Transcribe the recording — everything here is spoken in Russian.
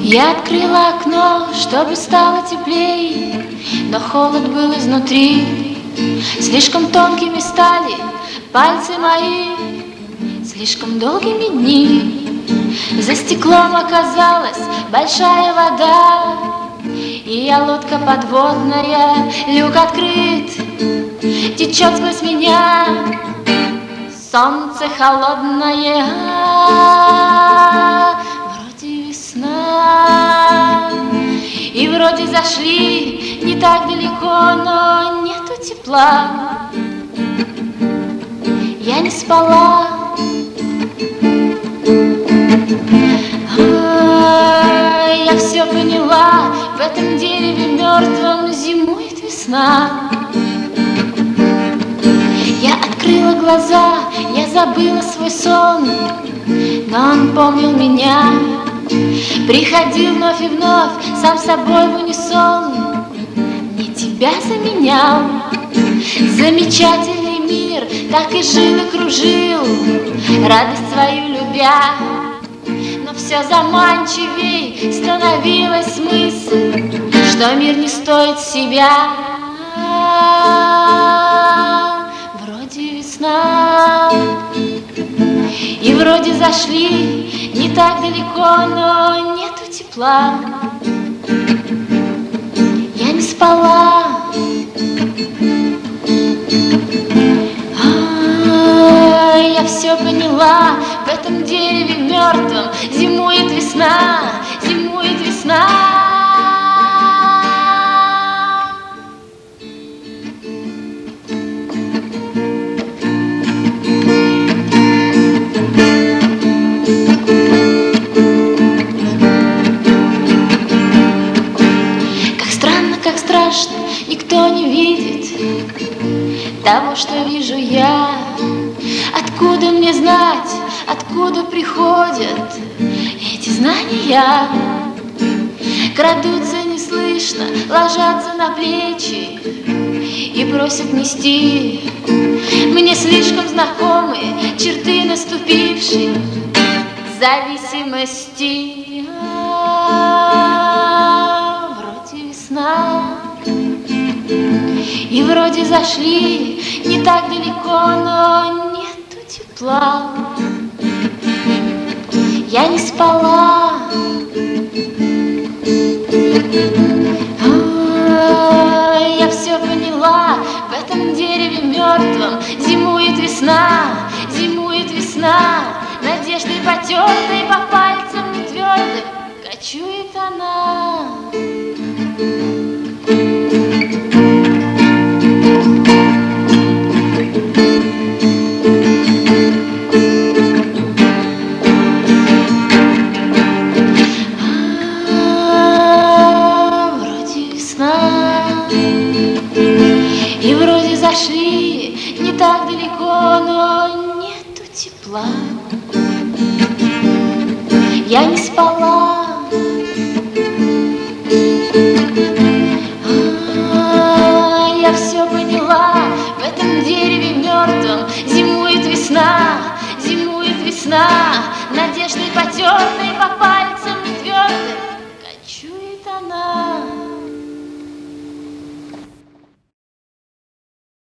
Я открыла окно, чтобы стало теплей, но холод был изнутри. Слишком тонкими стали пальцы мои, слишком долгими дни. За стеклом оказалась большая вода, и я лодка подводная, люк открыт, течет сквозь меня солнце холодное. Вроде весна, и вроде зашли не так далеко, но нету тепла. Я не спала, я все поняла, в этом дереве мертвом зимует весна. Я открыла глаза, я забыла свой сон, но он помнил меня, приходил вновь и вновь, сам собой в унисон, не тебя заменял. Замечательный мир так и жил и кружил, радость свою любя, но все заманчивей становилась мысль, что мир не стоит себя. Вроде весна, и вроде зашли не так далеко, но нету тепла. Я не спала, я все поняла, в этом дереве мертвом зимует весна, зимует весна. Как страшно, никто не видит того, что вижу я. Откуда мне знать, откуда приходят эти знания? Крадутся неслышно, ложатся на плечи и просят нести мне слишком знакомые черты наступившей зависимости. Вроде весна, и вроде зашли не так далеко, но нету тепла. Я не спала, я все поняла, в этом дереве мертвом зимует весна, зимует весна. Надеждой потертой по пальцам нетвердым кочует она. И вроде зашли не так далеко, но нету тепла. Я не спала,